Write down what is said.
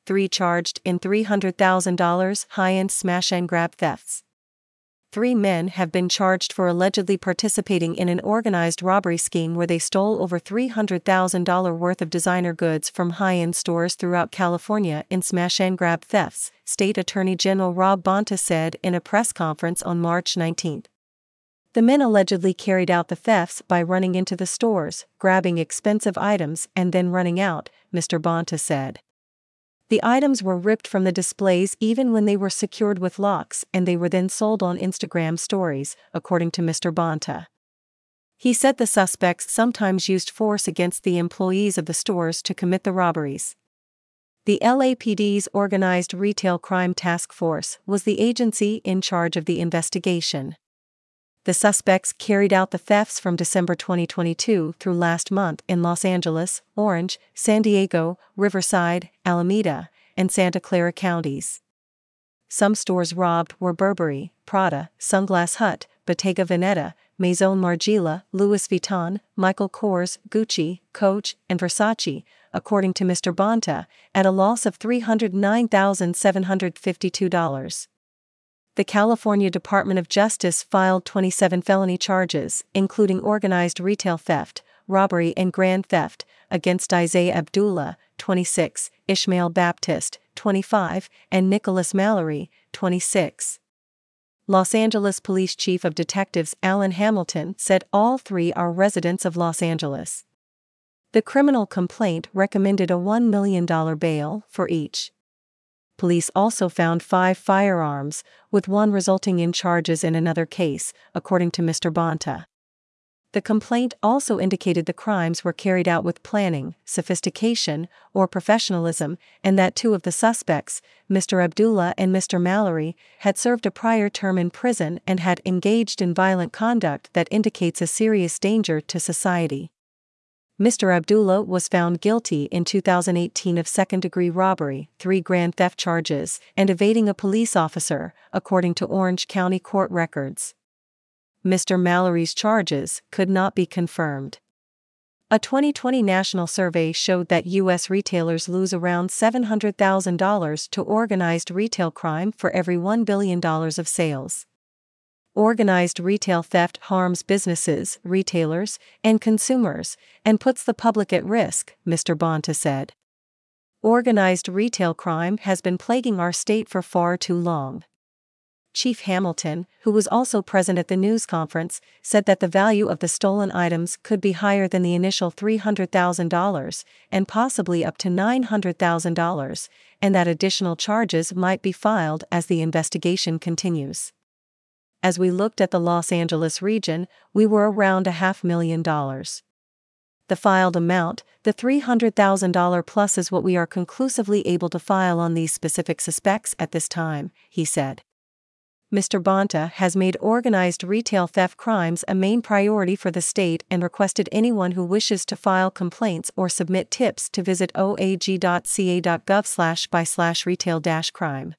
3 charged in $300,000 high-end smash-and-grab thefts. 3 men have been charged for allegedly participating in an organized robbery scheme where they stole over $300,000 worth of designer goods from high-end stores throughout California in smash-and-grab thefts, State Attorney General Rob Bonta said in a press conference on March 19. The men allegedly carried out the thefts by running into the stores, grabbing expensive items and then running out, Mr. Bonta said. The items were ripped from the displays even when they were secured with locks, and they were then sold on Instagram stories, according to Mr. Bonta. He said the suspects sometimes used force against the employees of the stores to commit the robberies. The LAPD's Organized Retail Crime Task Force was the agency in charge of the investigation. The suspects carried out the thefts from December 2022 through last month in Los Angeles, Orange, San Diego, Riverside, Alameda, and Santa Clara counties. Some stores robbed were Burberry, Prada, Sunglass Hut, Bottega Veneta, Maison Margiela, Louis Vuitton, Michael Kors, Gucci, Coach, and Versace, according to Mr. Bonta, at a loss of $309,752. The California Department of Justice filed 27 felony charges, including organized retail theft, robbery and grand theft, against Isaiah Abdullah, 26, Ishmael Baptist, 25, and Nicholas Mallory, 26. Los Angeles Police Chief of Detectives Alan Hamilton said all 3 are residents of Los Angeles. The criminal complaint recommended a $1 million bail for each. Police also found 5 firearms, with 1 resulting in charges in another case, according to Mr. Bonta. The complaint also indicated the crimes were carried out with planning, sophistication, or professionalism, and that 2 of the suspects, Mr. Abdullah and Mr. Mallory, had served a prior term in prison and had engaged in violent conduct that indicates a serious danger to society. Mr. Abdullah was found guilty in 2018 of second-degree robbery, 3 grand theft charges, and evading a police officer, according to Orange County court records. Mr. Mallory's charges could not be confirmed. A 2020 national survey showed that U.S. retailers lose around $700,000 to organized retail crime for every $1 billion of sales. Organized retail theft harms businesses, retailers, and consumers, and puts the public at risk, Mr. Bonta said. Organized retail crime has been plaguing our state for far too long. Chief Hamilton, who was also present at the news conference, said that the value of the stolen items could be higher than the initial $300,000 and possibly up to $900,000, and that additional charges might be filed as the investigation continues. As we looked at the Los Angeles region, we were around $500,000. The filed amount, the $300,000 plus, is what we are conclusively able to file on these specific suspects at this time, he said. Mr. Bonta has made organized retail theft crimes a main priority for the state and requested anyone who wishes to file complaints or submit tips to visit oag.ca.gov/by/retail-crime.